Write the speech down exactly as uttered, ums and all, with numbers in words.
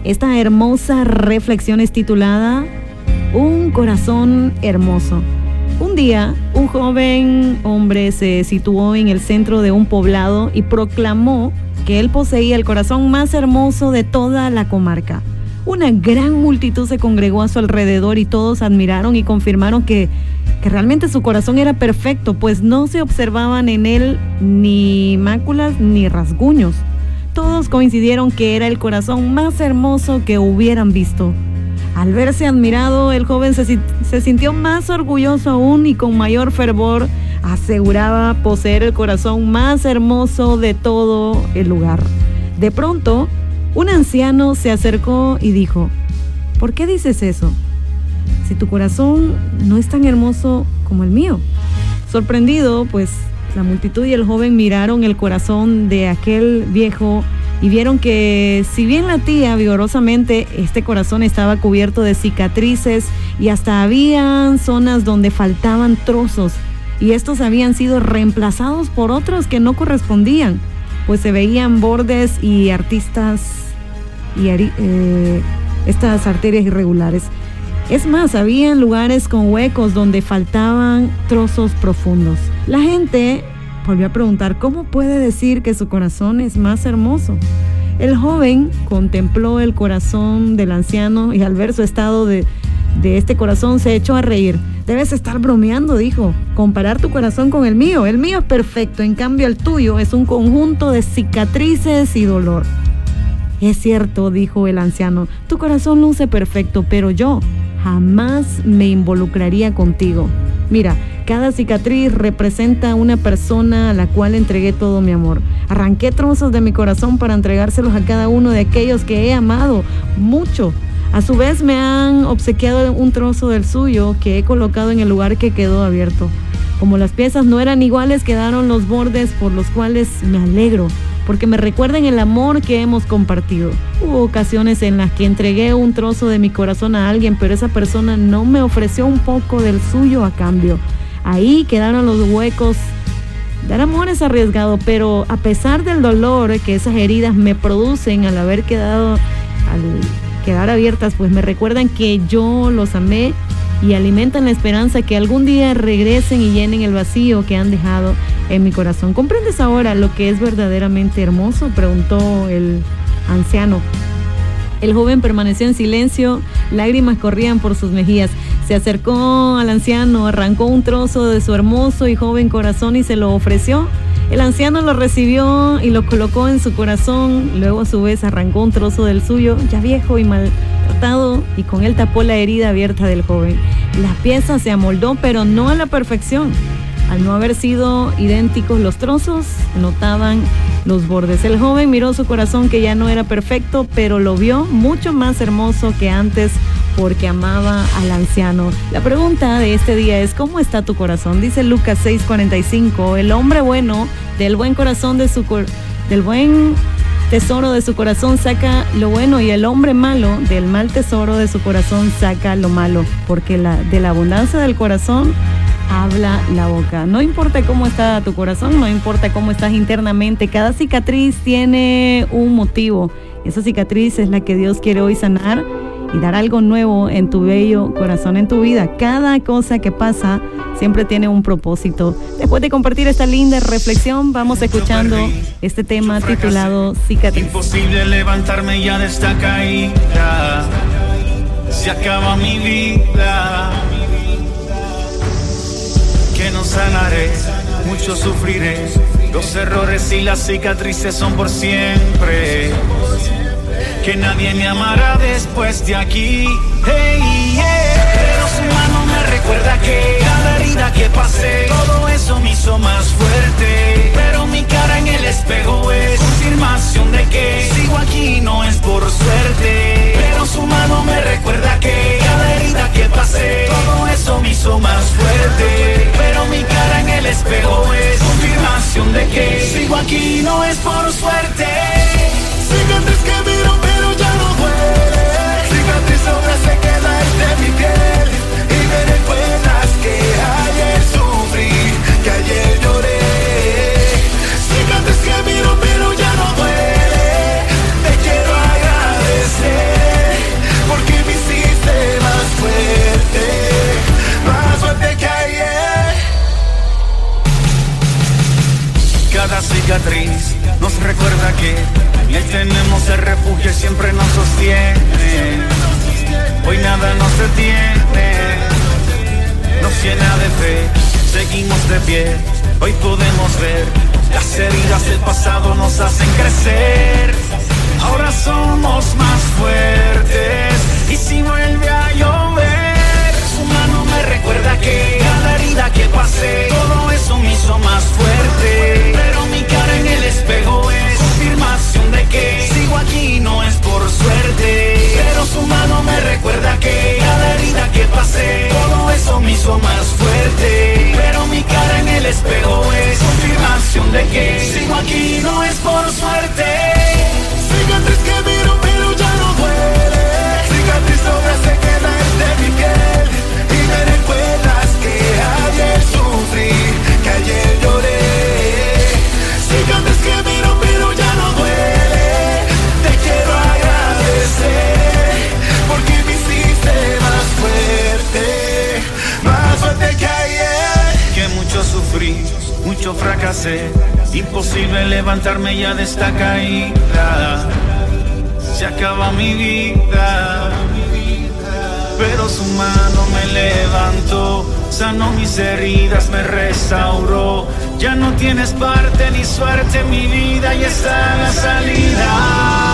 Esta hermosa reflexión es titulada Un corazón hermoso. Un día, un joven hombre se situó en el centro de un poblado y proclamó que él poseía el corazón más hermoso de toda la comarca. Una gran multitud se congregó a su alrededor y todos admiraron y confirmaron que, que realmente su corazón era perfecto, pues no se observaban en él ni máculas ni rasguños. Todos coincidieron que era el corazón más hermoso que hubieran visto. Al verse admirado, el joven se, se sintió más orgulloso aún y con mayor fervor aseguraba poseer el corazón más hermoso de todo el lugar. De pronto, un anciano se acercó y dijo: ¿por qué dices eso? Si tu corazón no es tan hermoso como el mío. Sorprendido, pues la multitud y el joven miraron el corazón de aquel viejo y vieron que, si bien latía vigorosamente, este corazón estaba cubierto de cicatrices y hasta habían zonas donde faltaban trozos, y estos habían sido reemplazados por otros que no correspondían, pues se veían bordes y artistas y eh, estas arterias irregulares. Es más, habían lugares con huecos donde faltaban trozos profundos. La gente volvió a preguntar: ¿cómo puede decir que su corazón es más hermoso? El joven contempló el corazón del anciano y al ver su estado de, de este corazón se echó a reír. Debes estar bromeando, dijo. Comparar tu corazón con el mío. El mío es perfecto, en cambio el tuyo es un conjunto de cicatrices y dolor. Es cierto, dijo el anciano, tu corazón luce perfecto, pero yo jamás me involucraría contigo. Mira, cada cicatriz representa una persona a la cual entregué todo mi amor. Arranqué trozos de mi corazón para entregárselos a cada uno de aquellos que he amado mucho. A su vez me han obsequiado un trozo del suyo que he colocado en el lugar que quedó abierto. Como las piezas no eran iguales, quedaron los bordes por los cuales me alegro, porque me recuerdan el amor que hemos compartido. Hubo ocasiones en las que entregué un trozo de mi corazón a alguien, pero esa persona no me ofreció un poco del suyo a cambio. Ahí quedaron los huecos. Dar amor es arriesgado, pero a pesar del dolor que esas heridas me producen al haber quedado, al quedar abiertas, pues me recuerdan que yo los amé y alimentan la esperanza que algún día regresen y llenen el vacío que han dejado en mi corazón. ¿Comprendes ahora lo que es verdaderamente hermoso?, preguntó el anciano. El joven permaneció en silencio, lágrimas corrían por sus mejillas. Se acercó al anciano, arrancó un trozo de su hermoso y joven corazón y se lo ofreció. El anciano lo recibió y lo colocó en su corazón, luego a su vez arrancó un trozo del suyo, ya viejo y maltratado, y con él tapó la herida abierta del joven. La pieza se amoldó, pero no a la perfección. Al no haber sido idénticos los trozos, notaban los bordes. El joven miró su corazón, que ya no era perfecto, pero lo vio mucho más hermoso que antes porque amaba al anciano. La pregunta de este día es: ¿cómo está tu corazón? Dice Lucas seis cuarenta y cinco, el hombre bueno del buen corazón de su cor- del buen tesoro de su corazón saca lo bueno, y el hombre malo del mal tesoro de su corazón saca lo malo, porque la, de la abundancia del corazón habla la boca. No importa cómo está tu corazón, no importa cómo estás internamente, cada cicatriz tiene un motivo. Esa cicatriz es la que Dios quiere hoy sanar y dar algo nuevo en tu bello corazón, en tu vida. Cada cosa que pasa siempre tiene un propósito. Después de compartir esta linda reflexión, vamos escuchando este tema titulado Cicatriz. Imposible levantarme ya de esta caída, se acaba mi vida, que no sanaré, mucho sufriré. Los errores y las cicatrices son por siempre, que nadie me amará después de aquí. Hey, yeah. Pero su mano me recuerda que cada herida que pasé, todo eso me hizo más fuerte. Pero mi cara en el espejo es confirmación de que sigo aquí, no es por suerte. Pero su mano me recuerda que cada herida que pasé, todo eso me hizo más fuerte. Pero mi cara en el espejo es confirmación de que sigo aquí, no es por suerte. Cicatriz que miro pero ya no duele, cicatriz ahora se queda entre mi piel, y me recuerdas que ayer sufrí, que ayer lloré. Cicatriz que miro pero ya no duele, te quiero agradecer. que siempre nos sostiene. Hoy nada nos detiene, nos llena de fe, seguimos de pie. Hoy podemos ver, las heridas del pasado nos hacen crecer. Ahora somos más fuertes, y si vuelve a llover, su mano me recuerda que cada herida que pasé, todo eso me hizo más fuerte. Pero mi cara en el espejo es confirmación de que sigo aquí, no es por suerte. Pero su mano me recuerda que cada herida que pasé, todo eso me hizo más fuerte. Pero mi cara en el espejo es confirmación de que sigo aquí, no es por suerte. Cicatriz que miro pero ya no duele, cicatriz ahora se queda entre mi piel. Y me recuerdas que ayer sufrí, que ayer lloré. Cicatriz que miro pero ya no duele, te quiero agradecer, porque me hiciste más fuerte, más fuerte que ayer. Que mucho sufrí, mucho fracasé, imposible levantarme ya de esta caída. Se acaba mi vida, pero su mano me levantó, sanó mis heridas, me restauró. Ya no tienes parte ni suerte en mi vida y está la salida.